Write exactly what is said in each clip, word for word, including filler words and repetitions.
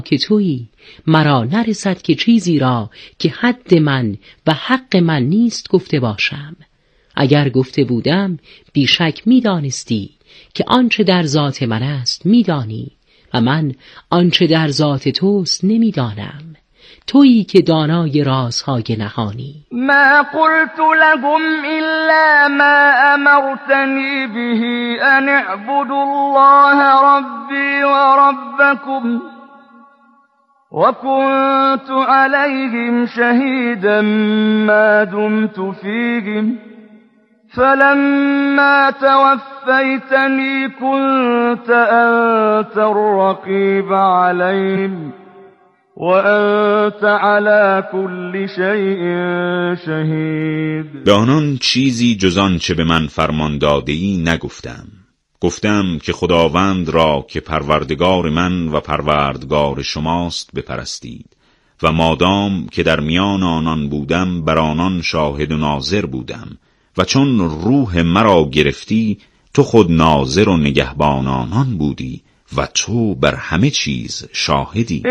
که تویی مرا نرسد که چیزی را که حد من و حق من نیست گفته باشم. اگر گفته بودم بیشک میدانستی که آنچه در ذات من است میدانی و من آنچه در ذات توست نمیدانم. تویی که دانای رازهای نهانی. ما قلت لهم الا ما امرتنی به ان اعبدوا الله ربی و ربکم و كنت علیهم شهیدا ما دمت فیهم فلما توفیتنی كنت انت الرقیب علیهم وَأَنْتَ عَلَى كُلِّ شَيْءٍ شَهِيدٌ. به آنان چیزی جز آنچه به من فرمان داده‌ای نگفتم. گفتم که خداوند را که پروردگار من و پروردگار شماست بپرستید و مادام که در میان آنان بودم بر آنان شاهد و ناظر بودم و چون روح مرا گرفتی تو خود ناظر و نگهبان آنان بودی و تو بر همه چیز شاهدی.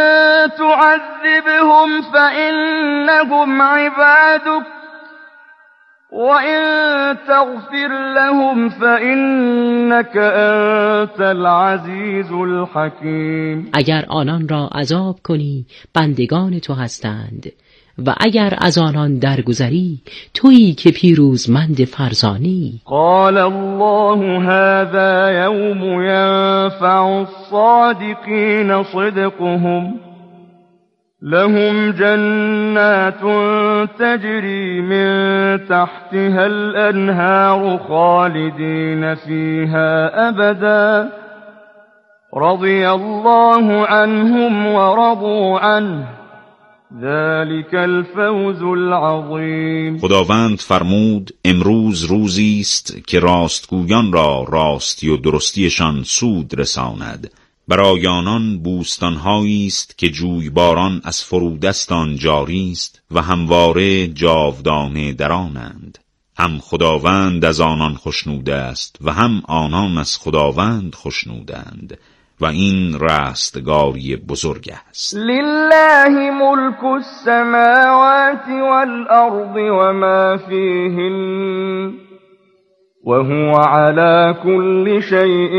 تعذبهم فإنهم عبادك وإن تغفر لهم فإنك أنت العزیز الحکیم. اگر آنان را عذاب کنی بندگان تو هستند و اگر از آنان درگذری تویی که پیروزمند فرزانی. قال الله هذا یوم ینفع الصادقین صدقهم لهم جنات تجری من تحتها الانهار خالدین فیها ابدا رضی الله عنهم ورضوا عنه ذلك الفوز العظیم. خداوند فرمود امروز روزی است که راستگویان را راستی و درستیشان سود رساند. برای آنان بوستان‌هایی است که جویباران از فرودستان جاری است و همواره جاودانه در آنند. هم خداوند از آنان خوشنوده است و هم آنان از خداوند خوشنودند و این رستگاری بزرگ است. لله ملک السماوات والارض وما فیهن وهو على كل شيء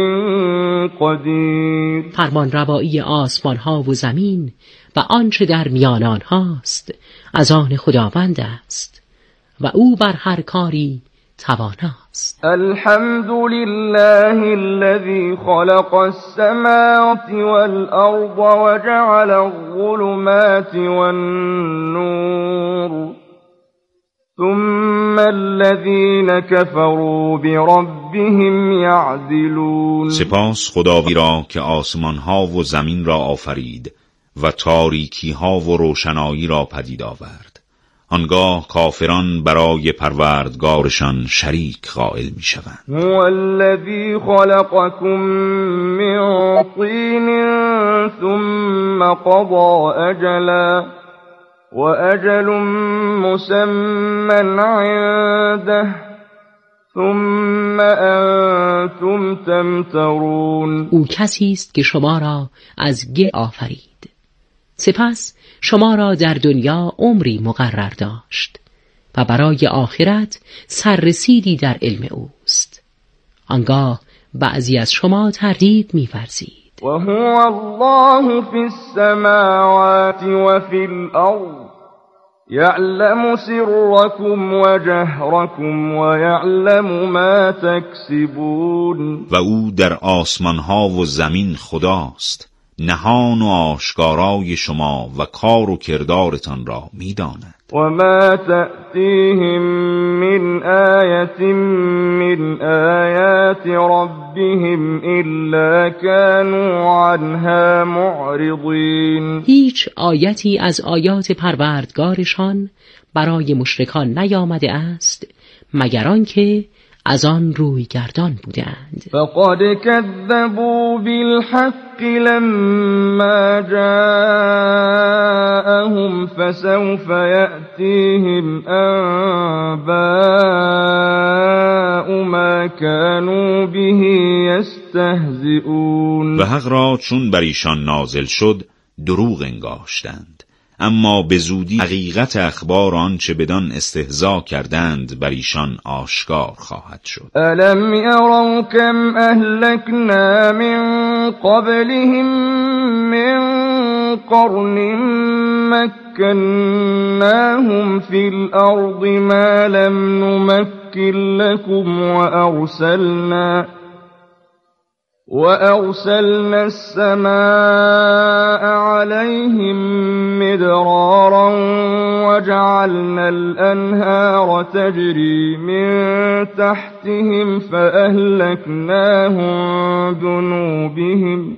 قدیر. فرمان روایی آسمان ها و زمین و آنچه در میان آنهاست از آن خداوند است و او بر هر کاری تواناست. الحمد لله الذي خلق السماوات والأرض وجعل الظلمات والنور ثم الذين كفروا بربهم يعدلون. سپاس خداوندی را که آسمان ها و زمین را آفرید و تاریکی ها و روشنایی را پدید آورد. آنگاه کافران برای پروردگارشان شریک قائل می شوند. هو الذی خلقكم من طین ثم قضى اجلا و اجل مسمى عنده ثم انتم تمترون. او کسی است که شما را از گل آفرید سپس شما را در دنیا عمری مقرر داشت و برای آخرت سررسیدی در علم اوست. آنگاه بعضی از شما تردید می‌ورزید. و هو الله فی السماوات و فی الارض یعلم سرکم و جهرکم و یعلم ما تکسبون. و او در آسمان ها و زمین خداست، نهان و آشکارای شما و کار و کردارتان را می‌داند. و ما تأتیهم من آیت من آیات ربهم الا كانوا عنها معرضین. هیچ آیتی از آیات پروردگارشان برای مشرکان نیامده است مگر آنکه از آن روی گردان بودند. فقد كذبوا بالحق لما جاءهم فسوف يأتيهم أنباء ما كانوا به يستهزئون. و حق را چون بر ایشان نازل شد دروغ انگاشتند، اما به زودی حقیقت اخبار آنچه بدان استهزا کردند بر ایشان آشکار خواهد شد. الم یروا کم اهلکنا من قبلهم من قرن مکناهم فی الارض ما لم نمکن لكم وارسلنا وأرسلنا السماء عليهم مدرارا وجعلنا الأنهار تجري من تحتهم فأهلكناهم بذنوبهم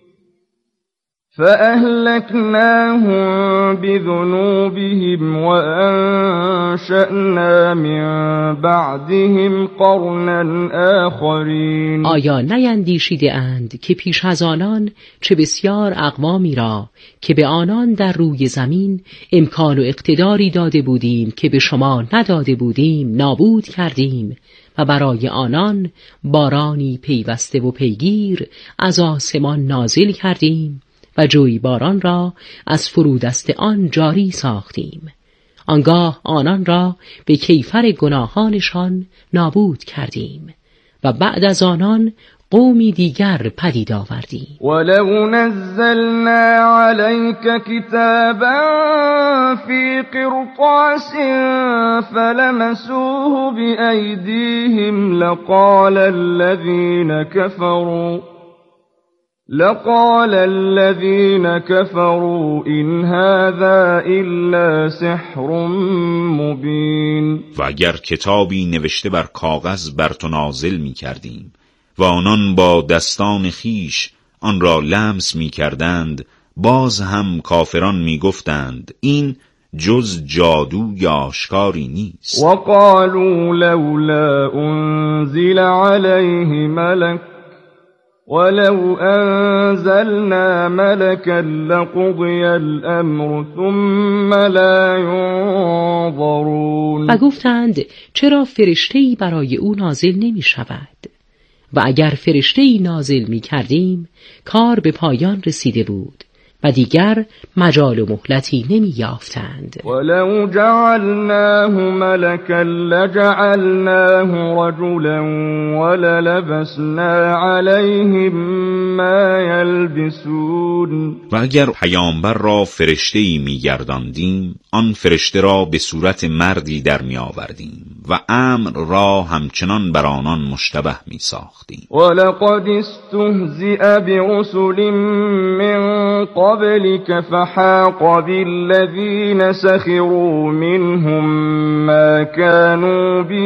فأهلكناهم بذنوبهم وأنشأنا من بعدهم قرنا آخرین. آیا نیندیشیده اند که پیش از آنان چه بسیار اقوامی را که به آنان در روی زمین امکان و اقتداری داده بودیم که به شما نداده بودیم نابود کردیم و برای آنان بارانی پیوسته و پیگیر از آسمان نازل کردیم و جویباران را از فرودست آن جاری ساختیم. آنگاه آنان را به کیفر گناهانشان نابود کردیم و بعد از آنان قومی دیگر پدید آوردیم. ولو نزلنا عليك كتابا في قرطاس فلمسوه بأيديهم لقال الذين كفروا لقال الذين كفروا إن هذا إلا سحر مبين. و اگر کتابی نوشته بر کاغذ بر تو نازل می کردیم و آنان با دستان خیش آن را لمس می کردند، باز هم کافران می گفتند این جز جادو یا آشکاری نیست. وقالوا لولا انزل عليه ملك ولو انزلنا ملكا لقضي الامر ثم لا ينظرون. و گفتند چرا فرشته‌ای برای او نازل نمی شود؟ و اگر فرشته‌ای نازل می کردیم کار به پایان رسیده بود و دیگر مجال و مهلتی نمی یافتند. ولو جعلناه ملكا لجعلناه رجلا وللبسنا عليهم ما يلبسون. و اگر پیامبر را فرشته‌ای می‌گرداندیم آن فرشته را به صورت مردی در می‌آوردیم و امر را همچنان بر آنان مشتبه می‌ساختیم. ولقد استهزئ برسل من قبلك فحاق بالذين سخروا منهم ما كانوا به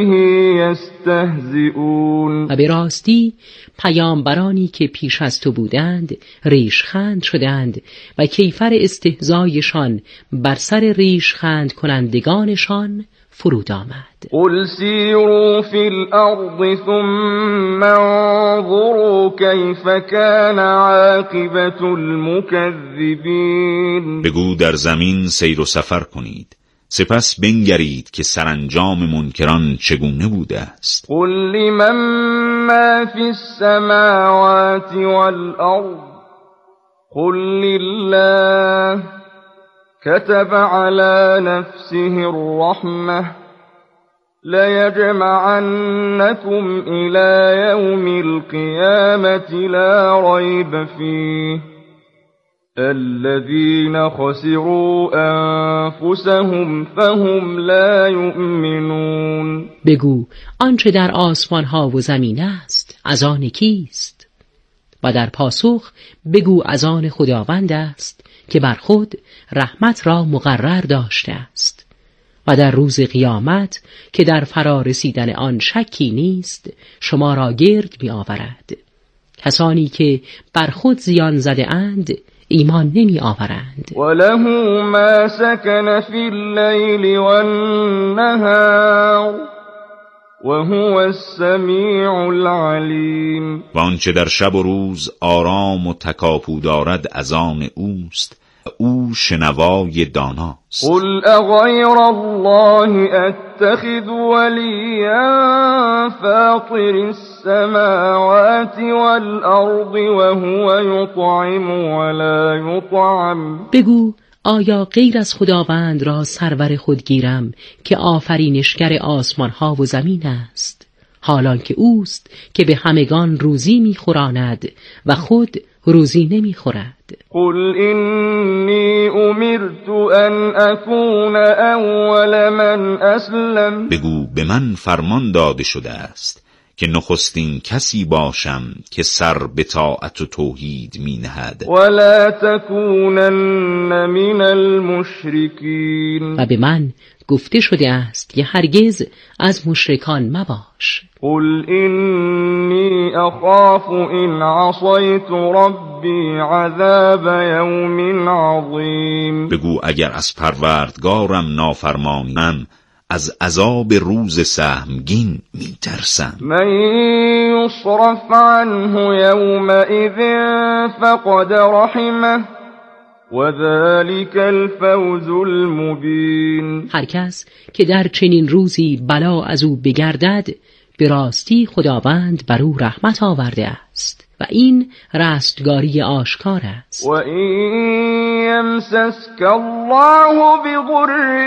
يستهزئون. و به راستی پیامبرانی که پیش از تو بودند ریشخند شدند و کیفر استهزایشان بر سر ریشخند کنندگانشان فرود آمد. قل سیروا فی الارض ثم انظروا کیف کان عاقبة المکذبین. بگو در زمین سیر و سفر کنید، سپس بنگرید که سرانجام منکران چگونه بوده است. قل لمن ما فی السماوات والارض قل لله كتب على نفسه الرحمة ليجمعنكم إلى يوم القيامة لا ريب فيه الذين خسروا أنفسهم فهم لا يؤمنون. بگو آنچه در آسمان ها و زمین است از آن کیست؟ و در پاسخ بگو از آن خداوند است که بر خود رحمت را مقرر داشته است و در روز قیامت که در فرا رسیدن آن شکی نیست شما را گرد می آورد. کسانی که بر خود زیان زده اند ایمان نمی آورند. وله ما سکن فی اللیل والنهار وهو السمیع العلیم. و آنچه در شب و روز آرام و تکاپو دارد از آن اوست او شنوای داناست. قل اغیر الله اتخذ ولیا فاطر السماوات والارض وهو یطعم ولا یطعم. بگو آیا غیر از خداوند را سرور خود گیرم که آفرینشگر آسمان ها و زمین است، حالان که اوست که به همگان روزی میخوراند و خود روزی نمیخورد. قل انی امرت ان اکون اول من اسلم. بگو به من فرمان داده شده است که نخستین کسی باشم که سر به طاعت و توحید می نهد. ولا تکونن من المشرکین. و به من گفته شده است که هرگز از مشرکان مباش. قل انی اخاف ان عصیت ربی عذاب یوم عظیم. بگو اگر از پروردگارم نافرمانیم از عذاب روز سهمگین می ترسم. من یصرف عنه یومئذ فقد رحمه وذلك الفوز المبین. هر کس که در چنین روزی بلا از او بگردد به راستی خداوند بر او رحمت آورده است و این رستگاری آشکار است. و این یمسسک الله بضر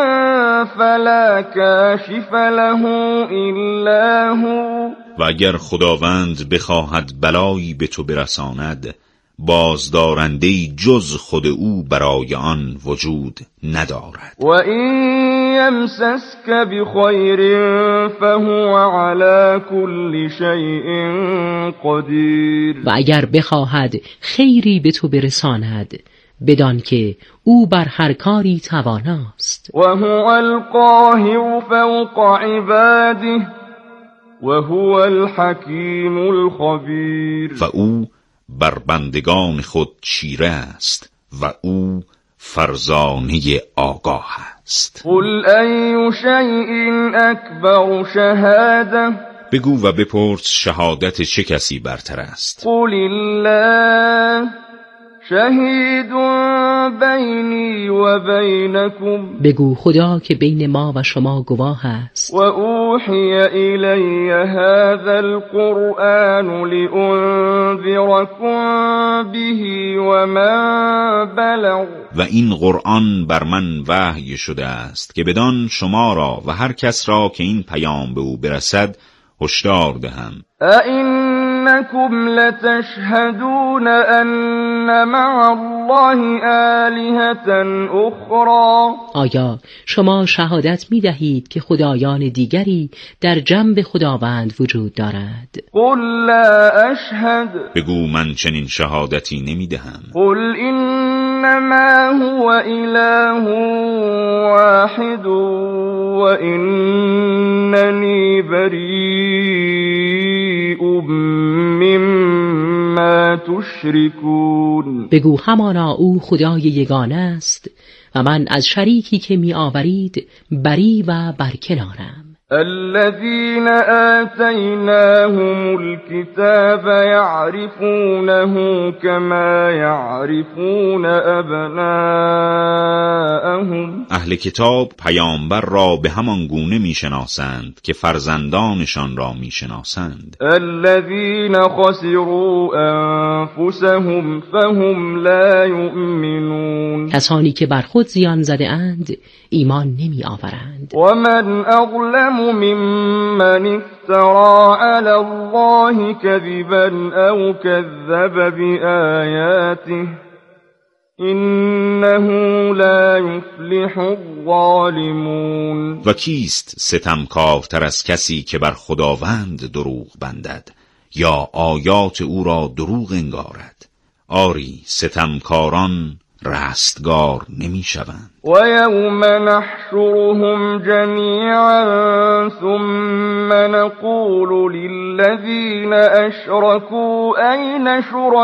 فلا کاشف له الا هو. و اگر خداوند بخواهد بلایی به تو برساند بازدارنده‌ای جز خود او برای آن وجود ندارد. و این یمسسک بخیر فهو علی کل شیء قدیر. و اگر بخواهد خیری به تو برساند بدان که او بر هر کاری تواناست. و هو القاهر فوق عباده و هو الحکیم الخبیر. و او بر بندگان خود چیره است و او فرزانه آگاه است. قل ای شیء اکبر شهاده. بگو و بپرس شهادت چه کسی برتر است. قل الله شهید بینی و بینکم. بگو خدا که بین ما و شما گواه است. و اوحی الی هذا القرآن لانذرکم به و من بلغ. و این قرآن بر من وحی شده است که بدان شما را و هر کس را که این پیام به او برسد هشدار دهم. أئنكم لتشهدون أن مع الله آلهة أخرى. آیا شما شهادت می دهید که خدایان دیگری در جنب خداوند وجود دارد؟ قل لا أشهد. بگو من چنین شهادتی نمی دهم. قل إنما هو إله واحد و إنني بریء مما تشركون. بگو همانا او خدای یگانه است و من از شریکی که می آورید بری و برکنارم. الذين آتيناهم الكتاب يعرفونه كما يعرفون أبناءهم. اهل کتاب پیامبر را به همان گونه میشناسند که فرزندانشان را میشناسند. الذين خسروا انفسهم فهم لا يؤمنون. کسانی که بر خود زیان زده اند ایمان نمی آورند. و من اظلم ممن افترى على الله كذبا او كذب بآياته انه لا يفلح الظالمون. و کیست ستمکارتر از کسی که بر خداوند دروغ بندد یا آیات او را دروغ انگارد؟ آری ستمکاران رستگار نمی شوند. و یوم نحشرهم جمیعا ثم نقول للذین اشركوا این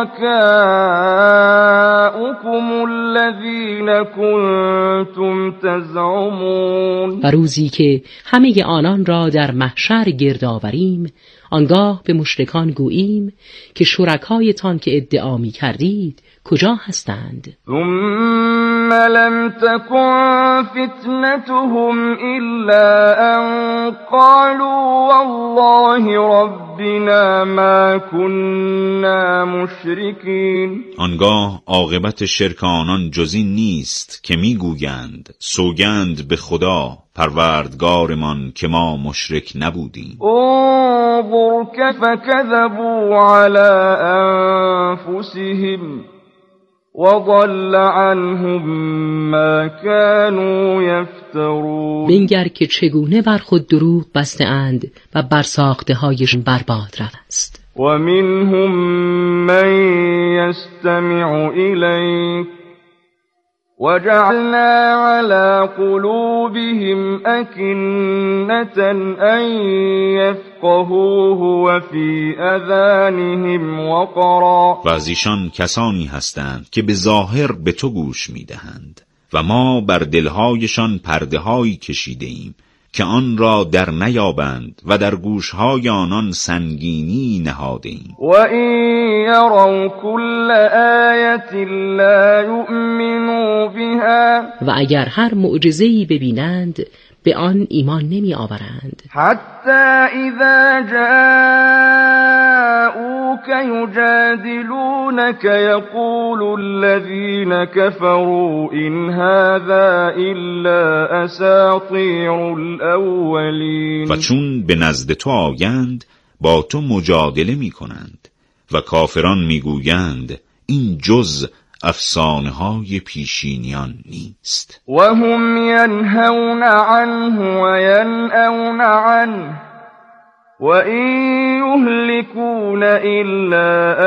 شرکاؤکم الذین کنتم تزعمون. و روزی که همه آنان را در محشر گرد آوریم آنگاه به مشرکان گوییم که شرکایتان که ادعا می کردید کجا هستند؟ ثم لم تكن فتنتهم إلا أن قالوا والله ربنا ما كنا مشرکین. آنگاه عاقبت شرک آنان جز این نیست که میگویند سوگند به خدا پروردگارمان که ما مشرک نبودیم. انظر کیف کذبوا علی انفسهم وضل عنهم ما كانوا یفترون. بنگر که چگونه بر خود دروغ بسته اند و بر ساخته هایشان برباد رفته است. و منهم من یستمع الیک وجعلنا على قلوبهم أكنة أن يفقهوه وفي أذانهم وقرا. و از ایشان کسانی هستند که به ظاهر به تو گوش میدهند و ما بر دلهایشان پرده هایی کشیده ایم که آن را در نیابند و در گوشهای آنان سنگینی نهاده ایم. و این یروا کل آیت لا یؤمنوا بها. و اگر هر معجزه‌ای ببینند به آن ایمان نمی آورند. حتی اذا جاءوك یجادلونك یقول الذین كفروا ان هذا الا اساطیر الاولین. و چون به نزد تو آیند با تو مجادله می کنند و کافران می گویند این جز افسانه های پیشینیان نیست. و هم ینهون عنه و ینأون عنه و این یهلکون الا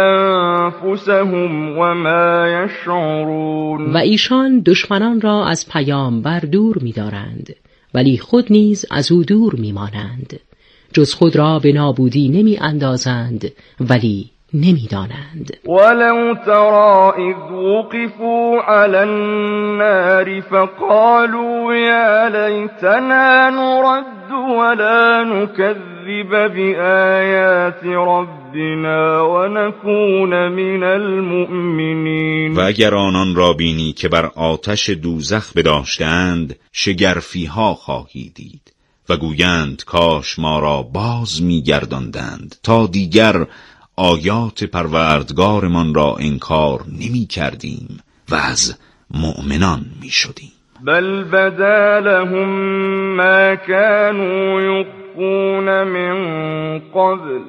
انفسهم و ما یشعرون. و ایشان دشمنان را از پیامبر دور می دارند ولی خود نیز از او دور می مانند. جز خود را به نابودی نمی اندازند ولی نمی دانند. ولو ترى اذ وقفوا على النار فقالوا يا ليتنا نرد ولا نكذب بآيات ربنا ونكون من المؤمنین. و اگر آنان را بینی که بر آتش دوزخ بداشتند شگرفی ها خواهی دید و گویند کاش ما را باز می گرداندند تا دیگر آیات پروردگارمان را انکار نمی کردیم و از مؤمنان می شدیم. بل بدا لهم ما كانوا يخفون من قبل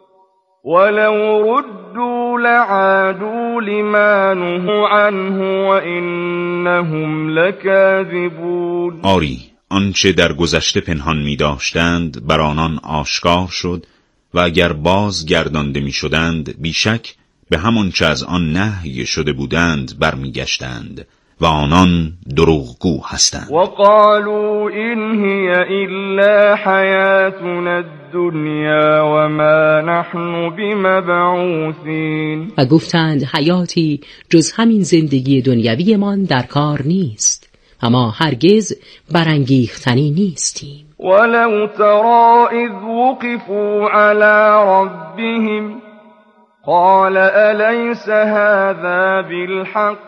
ولو ردوا لعادوا لما نهوا عنه وإنهم لكاذبون. آری آنچه در گذشته پنهان می داشتند بر آنان آشکار شد و اگر باز گردانده می شدند بیشک به همان چه از آن نهی شده بودند برمیگشتند و آنان دروغگو هستند. و قالوا این هی الا حیاتنا الدنیا و ما نحن بمبعوثین. و گفتند حیاتی جز همین زندگی دنیوی من در کار نیست و ما هرگز برانگیختنی نیستیم. ولو ترى اذ وقفوا على ربهم قال أليس هذا بالحق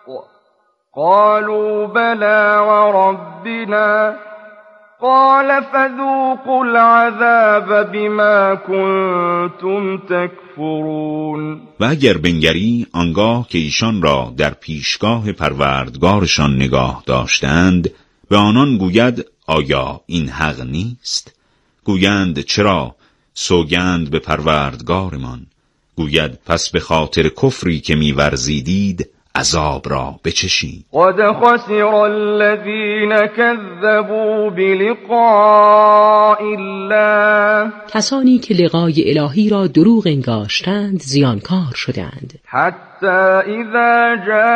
قالوا بلى وربنا قال فذوقوا العذاب بما كنتم تكفرون. و اگر بنگری آنگاه که ایشان را در پیشگاه پروردگارشان نگاه داشتند به آنان گوید آیا این حق نیست؟ گویند چرا؟ سوگند به پروردگارمان. گوید پس به خاطر کفری که می‌ورزیدید عذاب را بچشید. قد خسر الذين كذبوا بلقاء الله. کسانی که لقای الهی را دروغ انگاشتند زیانکار شدند. حتی اذا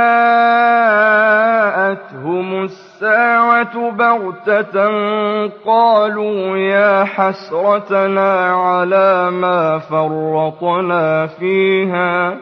جاءتهم الساعة بغتة قالوا يا حسرتنا على ما فرطنا فيها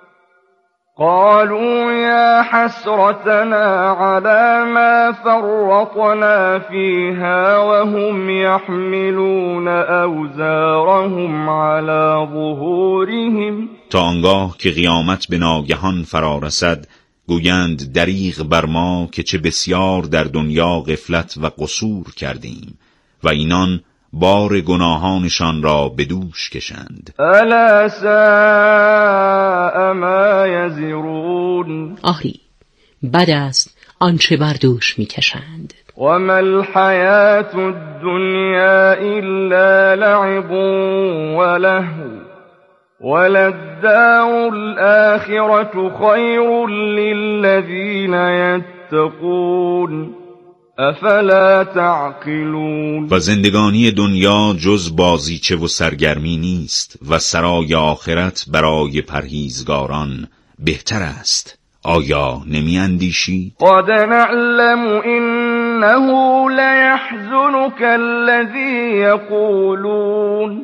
قالوا يا حسرتنا على ما فرطنا فيها وهم يحملون أوزارهم على ظهورهم تا آنگاه که قیامت به ناگهان فرا رسد، گویند دریغ بر ما که چه بسیار در دنیا غفلت و قصور کردیم و اینان بار گناهانشان را به دوش کشند. الا ساء ما یزرون. آری بد است آنچه بر دوش میکشند. وما الحیاة الدنیا الا لعب ولهو وللدار الآخرة خیر للذین یتقون افلا تعقلون. و زندگانی دنیا جز بازیچه و سرگرمی نیست و سرای آخرت برای پرهیزگاران بهتر است. آیا نمی اندیشی؟ قد نعلم انه لیحزنک الذی یقولون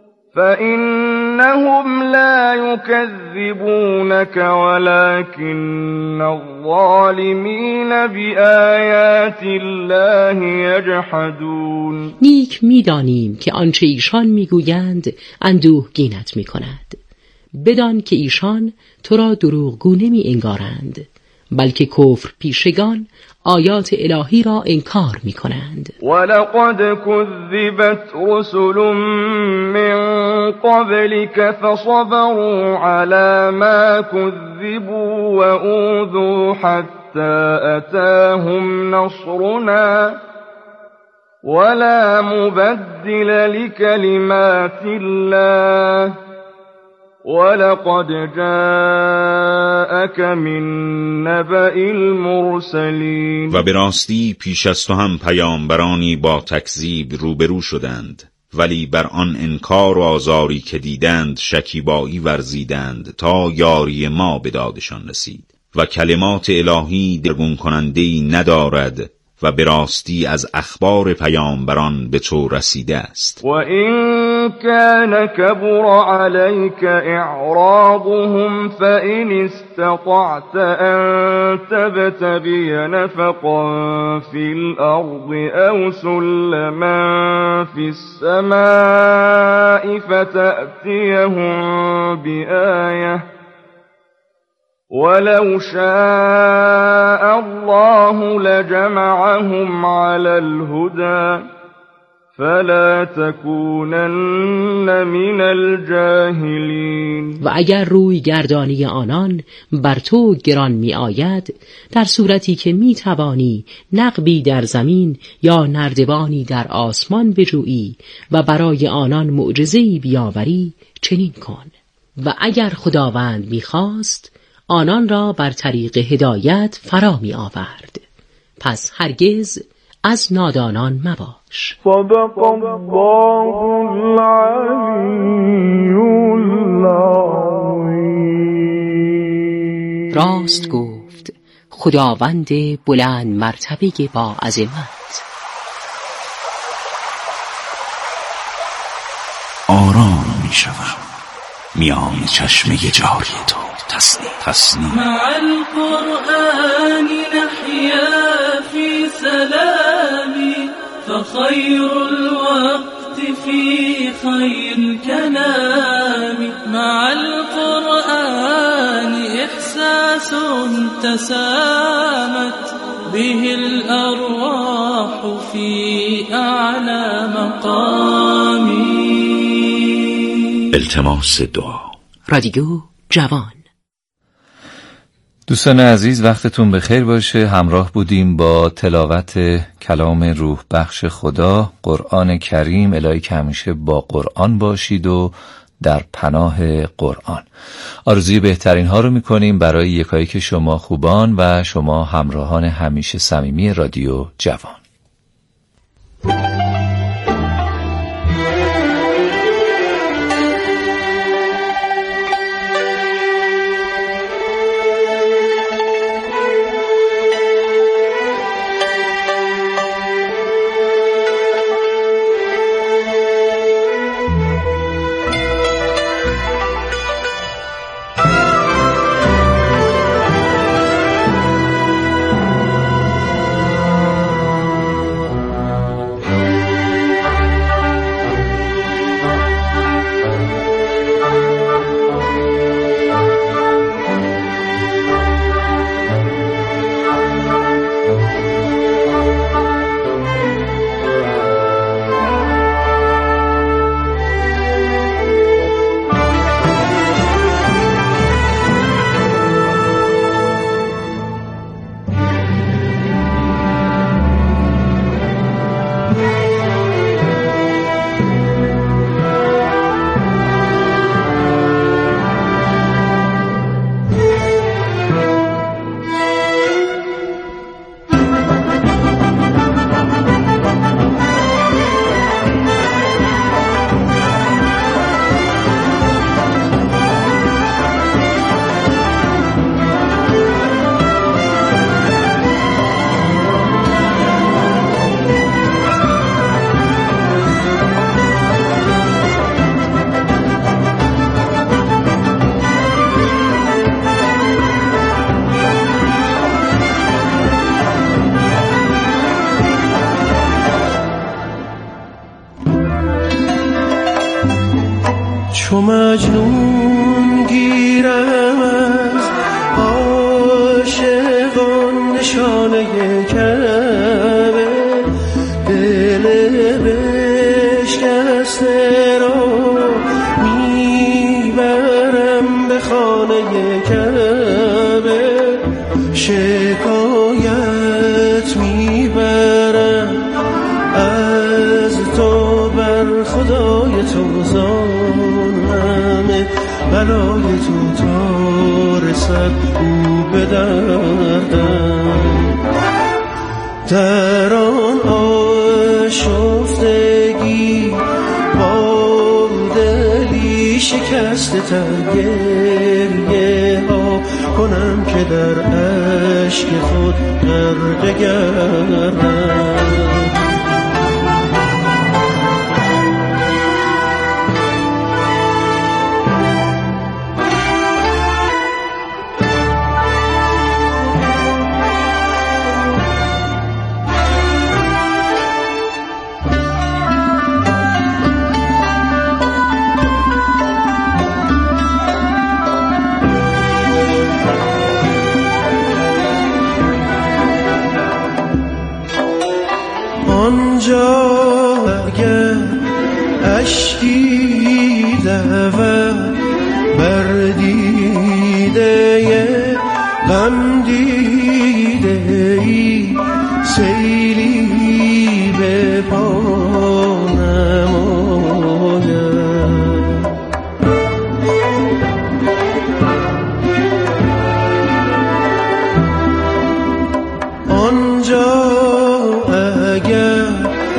فإنهم لا يكذبونك ولكن الظالمین بآیات الله یجحدون. نیک می‌دانیم که آنچه ایشان میگویند اندوهگینت میکند. بدان که ایشان تو را دروغگو نمی انگارند، بلکه کفر پیشگان آیات الهی را انکار می کنند. ولقد كذبت رسل من قبلك فصبروا على ما كذبوا وأوذوا حتى أتاهم نصرنا ولا مبدل لكلمات الله ولقد جاءك من نبأ المرسلین. و به راستی پیش از تو هم پیامبرانی با تکذیب روبرو شدند، ولی بر آن انکار و آزاری که دیدند شکیبایی ورزیدند تا یاری ما به دادشان رسید و کلمات الهی دگرگون کننده‌ای ندارد و به راستی از اخبار پیامبران به تو رسیده است. و این کان کبر علیک اعراضهم فإن استطعت ان تبتغی نفقا فی الارض او سلما فی السماء فتأتیهم بآیه ولو شاء الله لجمعهم على الهدى فلا تكونن من الجاهلین. و اگر روی گردانی آنان بر تو گران می آید، در صورتی که می توانی نقبی در زمین یا نردبانی در آسمان بجویی و برای آنان معجزه‌ای بیاوری، چنین کن. و اگر خداوند می خواست آنان را بر طریق هدایت فرا می آورد. پس هرگز از نادانان مباش. صدق الله العلی العظیم. راست گفت خداوند بلند مرتبه با عظمت. آرام می شوم میان چشم جاری تو. تسنیم تسنیم مع القرآن نحيا في سلام فخير الوقت في خير الكلام مع القرآن إحساس تسامت به الأرواح في أعلى مقام. التماس دعا. رادیو جوان. دوستان عزیز وقتتون بخیر باشه. همراه بودیم با تلاوت کلام روح بخش خدا، قرآن کریم. الهی که همیشه با قرآن باشید و در پناه قرآن. آرزوی بهترین ها رو میکنیم برای یکایک شما خوبان و شما همراهان همیشه صمیمی رادیو جوان. چو مجنون گیرم از عاشقان نشانه کعبه، دل بشکسته را میبرم به خانه کعبه، شکایت میبرم از تو بر خدای تو، زان همه بلای تو تا رسد او به دردم. در آن آشفتگی با دلی شکسته تر گریه ها کنم که در عشق خود غرقه گردم. آنجا اگر اشکی دود بر دیده غم دیده ای، سیلی به پا نماید. آنجا اگر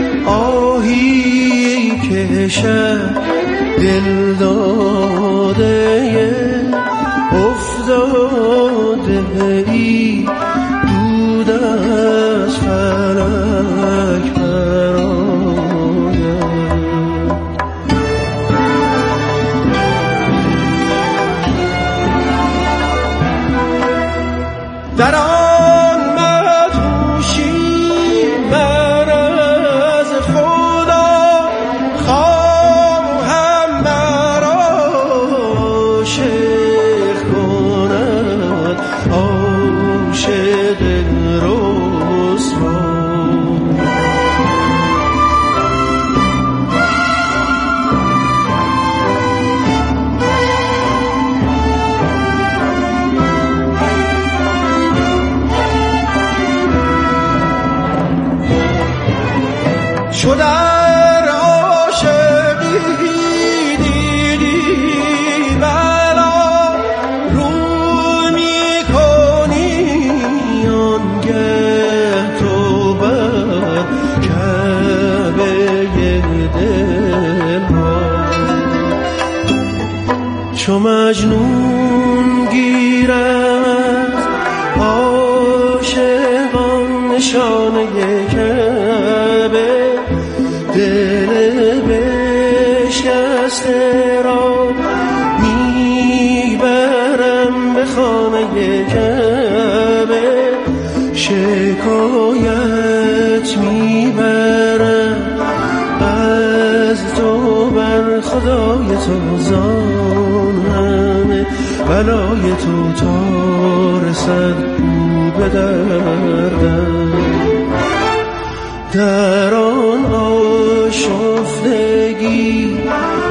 آهی کشد دل داده افتاده ای، دود از فلک براید. در آن مدهوشی من از خدا خواهم مرا عاشق کند، عاشق رسوا. چو در عاشقی دیدی بلا رو میکنی، آنگه تو بر کعبه دل ها. چو مجنون گیرد عاشقان نشانه کعبه، دل بشکسته را میبرم به خانه کعبه، شکایت میبرم از تو بر خدای تو، زان همه بلای تو تا رسد او به دردم. در آن آشفتگی